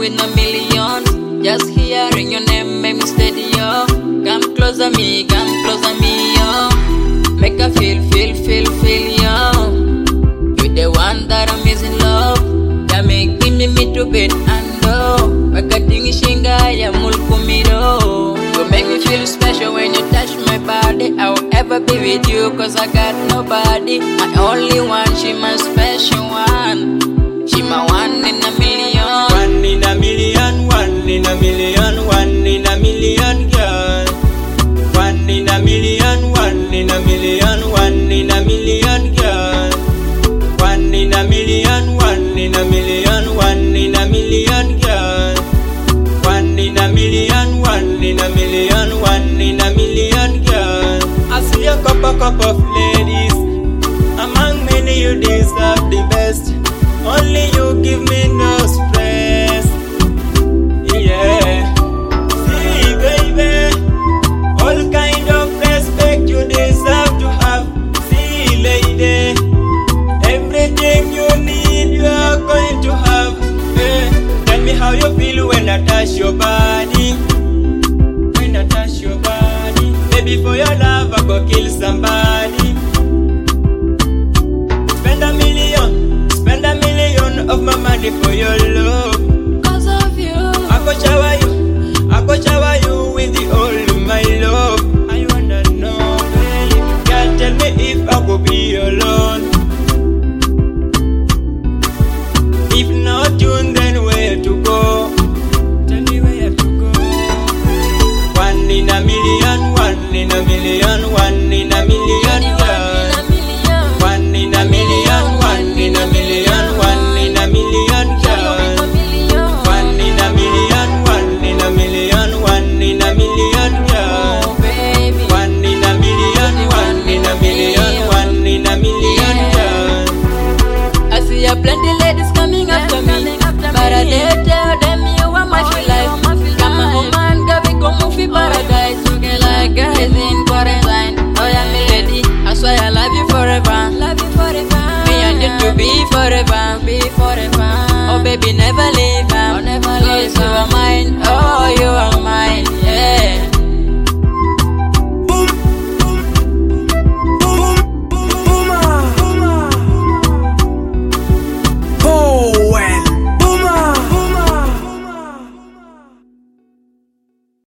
in a million. Just hearing your name make me steady, yo. Come closer me, yo. Make her feel, yo. You're the one that I'm missing, love. That making me to bed and do. Wakatingi shinga ya mulkumiro. You make me feel special when you touch my body. I'll ever be with you cause I got nobody. My only one, she my special one. She my one in a million. One in a million, one in a million, one in a million, girl. One in a million, one in a million, one in a million, girl. One in a million, one in a million, one in a million, girl. One in a million, one in a million, one in a million, girl. I see a couple of ladies. Among many you deserve the best. Only you give me no stress. Yeah. See baby, all kind of respect you deserve to have. See lady, everything you need you are going to have. Tell me how you feel when I touch your body. When I touch your body, baby, for your love I go kill somebody. Spend a million of my money for your love. Cause of you, I go shower you with the all of my love. I wanna know, baby, girl, tell me if I could be alone. If not you, then where to go? Tell me where to go. One in a million, one in a million, one in a million, girl. One in a million, one in a million, one in a million, girl. One in a million, one in a million, one in a million, girl. One in a million, one in a million, one in a million, girl. I see a plenty ladies coming after me, but I dare tell them you are my feel life. Come on, man, go we go move in paradise. Looking like guys in quarantine. Oh yeah, me lady, I swear I love you forever. Me and you to be forever. Oh baby, never leave her. Cause you are mine. Oh